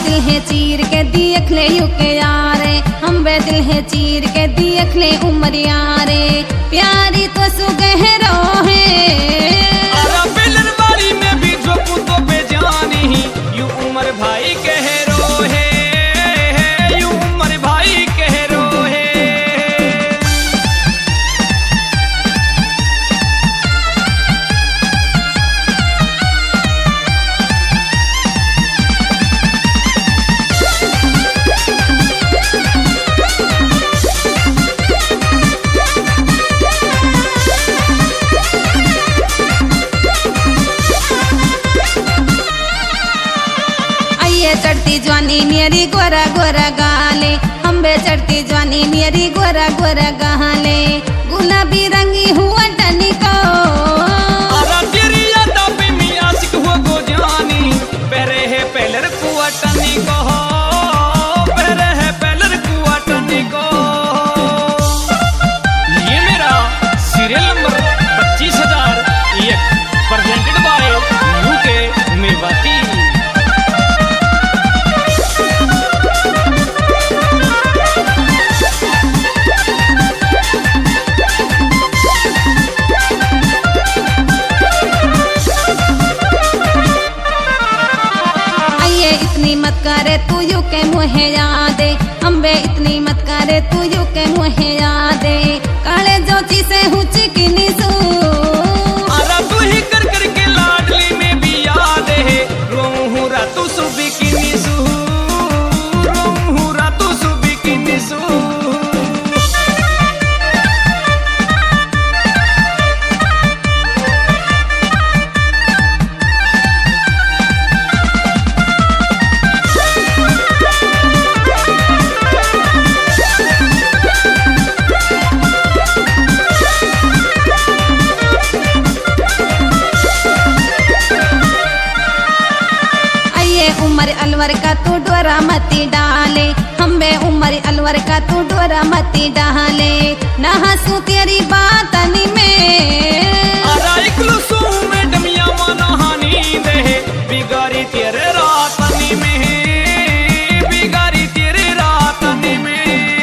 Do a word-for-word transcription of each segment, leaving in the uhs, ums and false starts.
दिल है चीर के देख ले यू के यारे, हम बे दिल है चीर के देख ले उमर यारे, प्यारी तो सुगहरो है। अरे बेलन बारी में भी जो कुतो पे जानी, यू उमर भाई कहरो है, यू उमर भाई कहरो है। चढ़ती जवानी मेरी गोरा गोरा गाले, हम बे चढ़ती जवानी मेरी गोरा गोरा गाले, गुलाबी रंगी हुआ टनी को। अरे तेरी याद पे मैं आशिक हुआ गो जानी, पहरे है पहलर कुआ टनी को, पहरे है पहलर कुआ टनी को। ये मेरा सीरियल नंबर पच्चीस हजार एक प्रेजेंटेड बाय यूके मेवाती। मत करे तू यू के मुहे यादे, हम बे इतनी मत करे तू यू के मुहे यादे, काले जोची से हुची की निसू। अरे तू ही कर कर के लाडली में भी याद है, रोहू रातू सुबह की निसू, रोहू रातू सुबह की निसू। उमर अलवर का तू डोरा मती डाले, हम बे उमर अलवर का तू डोरा मती डाले, ना हंसू तेरी बातनी में। अरे इकलू सू में डमिया माना हानी दे, बिगारी तेरे रातनी में, बिगारी तेरे रातनी में।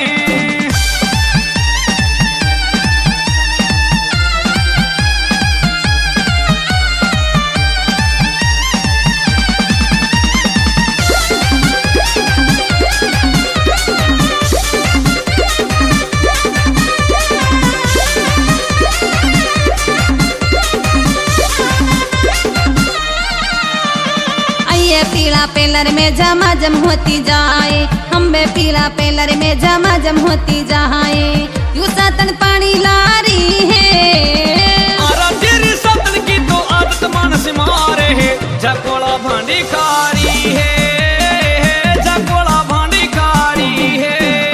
पीला पेलर में जमाजम होती जाए, हम बे पीला पेलर में जमाजम होती जाए, यू सातन पानी लारी है। अरे तेरी सातन की तो आदत मानस मारे है, झकोड़ा भांडी खारी है, झकोड़ा भांडी खारी है।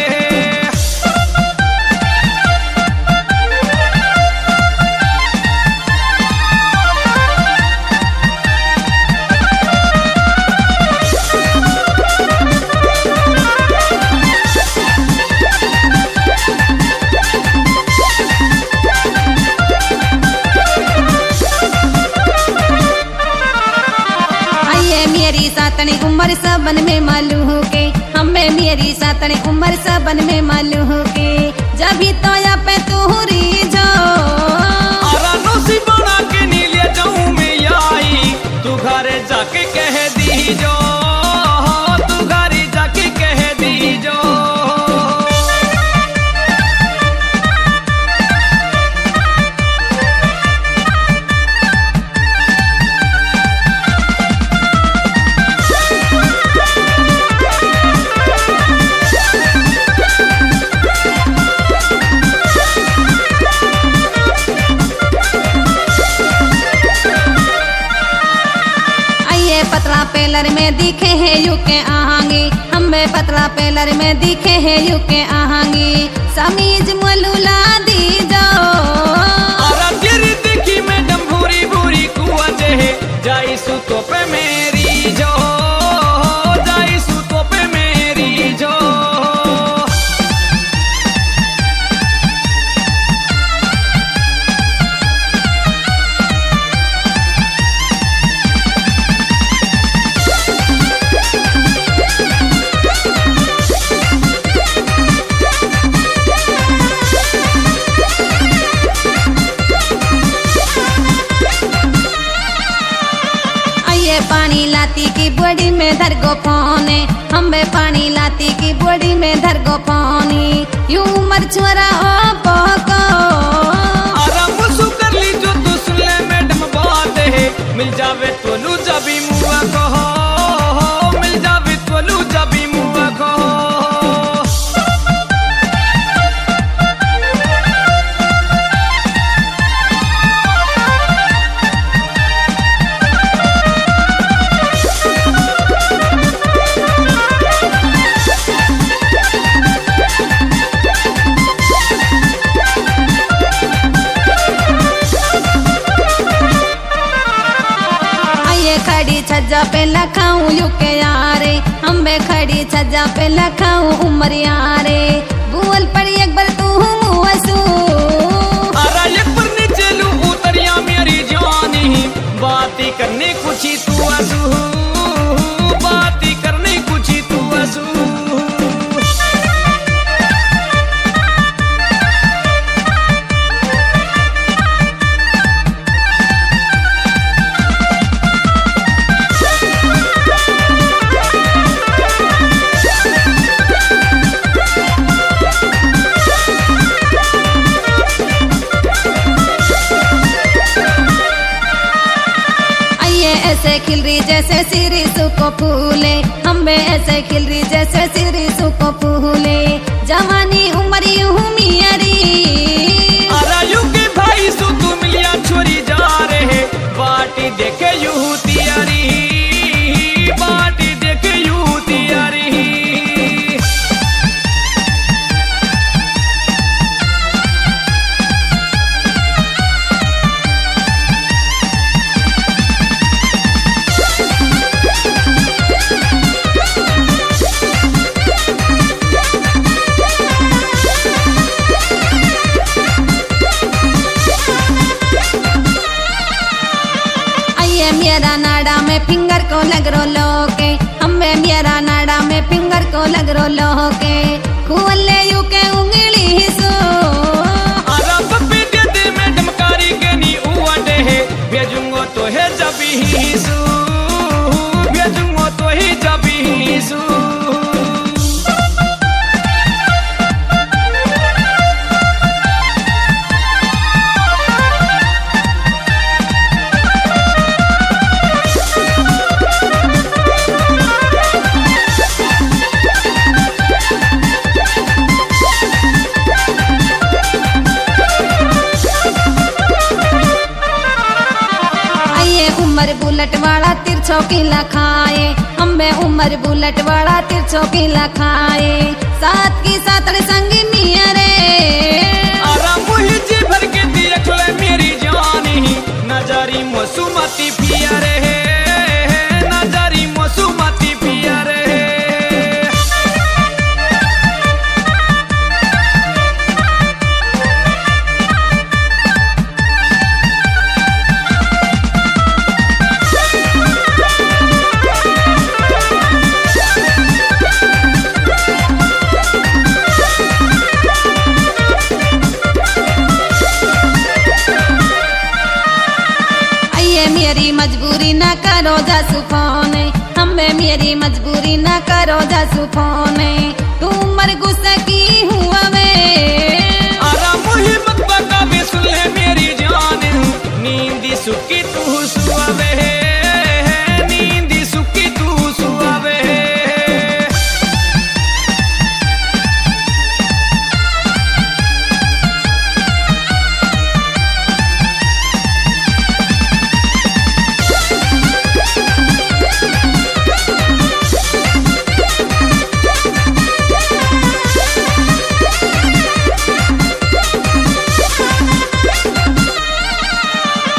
सातनी उम्र सबन में मालूम हो के, हमें मेरी सातनी उम्र सबन में मालूम हो के, जब भी तो या पे तू री जो। अरे नौसी बना के नीले जाऊं मैं आई, तू घर जाके कह दी जो, तू घर जाके कह दी जो। पतला पेलर में दिखे है यू के आहांगी, हमें पतला पेलर में दिखे है यू के आहांगी, समीज मलूला दी जो। अरे तेरी देखी मैडम भूरी भूरी कुआ जे, जाई सु तो पे मेरी जो, जाई सु तो पे मेरी जो। आइए पानी लाती की बॉडी में धर गो पानी, हमें पानी लाती की बॉडी में धर गो पानी। यूं उमर छोरा ओ पोको आराम सु कर ली जो तू सुन ले मैडम बात है, मिल जावे तो लू जबी मुआ को, मिल जावे तो लू जबी मुआ को। खड़ी छज्जा पे लखाऊं यू के यारे, हमें खड़ी छज्जा पे लखाऊं उमर यारे। बुअल पर एक बार तू मुआसू अरे एक पर नीचे लू उतरिया मेरी जानी, बाती करने कुछ ही तू आसू, बाती करने कुछ ही तू आसू। ऐसे खिल रही जैसे सिरिसु को फूले, हमें ऐसे खिल रही जैसे सिरिसु को फूले। जवानी उम्र यूं मियारी आरायु के भाई सु तू मिलिया छोरी जा रहे, बाटी देखे यूं तियारी, बाटी देखे यूं तियारी। मेरा नाड़ा में फिंगर को लग रो लोके, हमें मेरा नाड़ा में फिंगर को लग रो लोके। खुले यू के उंगली सो आराम पे दे दे मैडम कारी के नी उवाडे है, भेजूंगो तो है जबी ही सू, भेजूंगो तो ही जबी ही सू। उमर बुलेट वाला तिरछो किला खाए, हमें उमर बुलेट वाला तिरछो किला खाए। साथ की सातड़ संगी मिया रे आराम ही जी भर के देख ले मेरी जानी, नजारी मौसुमती पिया रे, नजारी मौसुमती पिया रे। मेरी मजबूरी ना करो जासू फोने, हमें मेरी मजबूरी ना करो जासू फोने। तू उमर गुस्सा की हूँ